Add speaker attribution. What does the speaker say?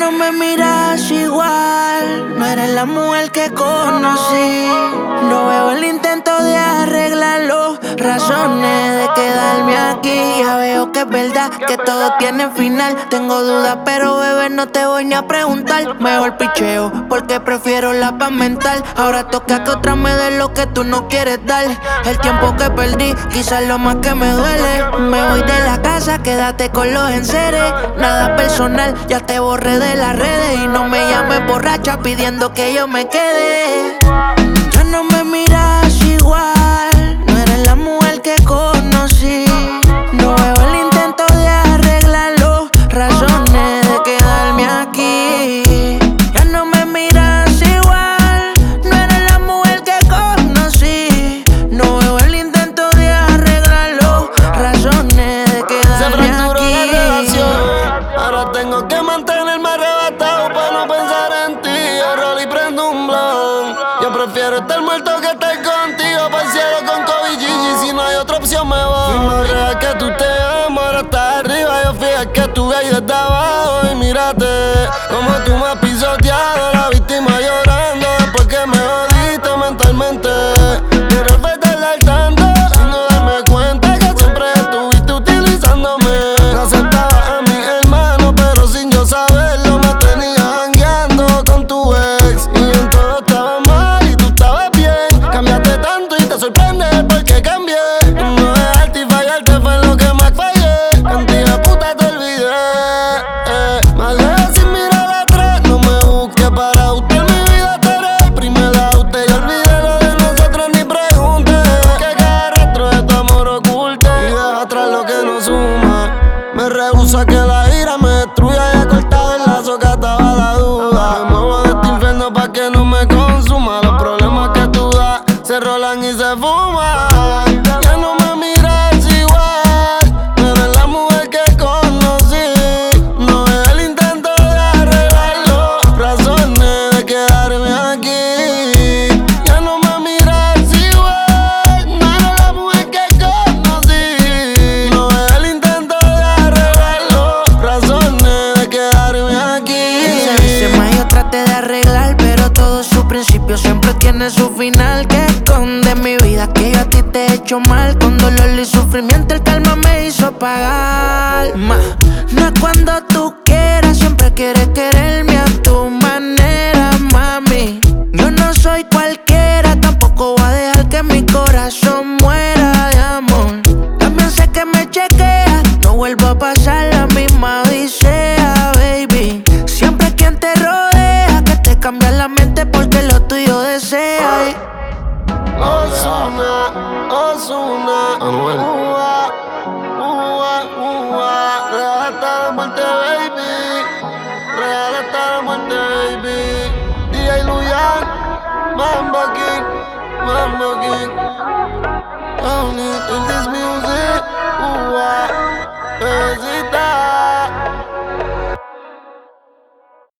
Speaker 1: no me miras igual, no eres la mujer que conocí. No veo el intento de arreglarlo, razones de quedarme aquí. Ya veo que es verdad que todo tiene final. Tengo dudas, pero bebé, no te voy ni a preguntar. Mejor picheo, porque prefiero la paz mental. Ahora toca que otra me dé lo que tú no quieres dar. El tiempo que perdí, quizás lo más que me duele. Me voy de la casa, quédate con los enseres. Nada personal, ya te borré de las redes. Y no me llames borracha pidiendo que yo me quede. Ya no me miras igual, no eres la mujer que conocí. No veo el intento de arreglarlo, razones de quedarme aquí. Ya no me miras igual, no eres la mujer que conocí. No veo el intento de arreglarlo, razones de quedarme aquí.
Speaker 2: La relación, ahora tengo que mantenerme arrebatado para no pensar en ti. Rol y prendo un blunt. Yo prefiero estar muerto que estar contigo. Para el cielo con Kobe Gigi, si no hay otra opción me voy. Fui más real que tú te amo, ahora estás arriba. Yo fui que estuve ahí desde abajo. Y mírate, como tú me has pisoteado. La víctima llorando después que me jodiste mentalmente. Quiero respetarla al tanto, sin no darme cuenta que siempre estuviste utilizándome. No aceptaba a mi hermano, pero sin yo saberlo me tenía jangueando con tu ex. Y en todo estaba mal y tú estabas bien. Cambiaste tanto y te sorprende porque cambié. No dejarte y fallarte fue lo que más fallé. Contigo puta te olvidé. Me alejé sin mirar atrás. No me busques para usted, mi vida te haré. Primera usted y olvidé lo de nosotros ni pregunte. Que cada rastro de tu amor oculte y deja atrás lo que no suma. Me rehúso a que la ira me destruya y he cortado el lazo que ataba la duda. Me muevo de este infierno pa' que no me consuma. Los problemas que tú das se rolan y se fuman. Ya no me miras igual, no eres la mujer que conocí. No es el intento de arreglarlo, razones de quedarme aquí. Ya no me miras igual, no eres la mujer que conocí. No es el intento de arreglarlo, razones de quedarme aquí.
Speaker 1: Se dice más, yo traté de arreglar, pero todo su principio siempre tiene su final. Que esconde mi vida, que yo a ti te he hecho mal. Con dolor y sufrimiento el calma me hizo pagar. No es cuando tú quieras, siempre quieres quererme a tu manera, mami. Yo no soy cualquiera, tampoco voy a dejar que mi corazón muera de amor. También sé que me chequeas, no vuelvo a pasar la misma odisea, baby. Siempre quien te rodea, que te cambia la mente porque lo tuyo desea.
Speaker 2: Ozuna, Ozuna, Anuel. Real hasta la muerte, baby. Real hasta la muerte, baby. DJ Luyan, Mambo King, Mambo King. I don't need in this music.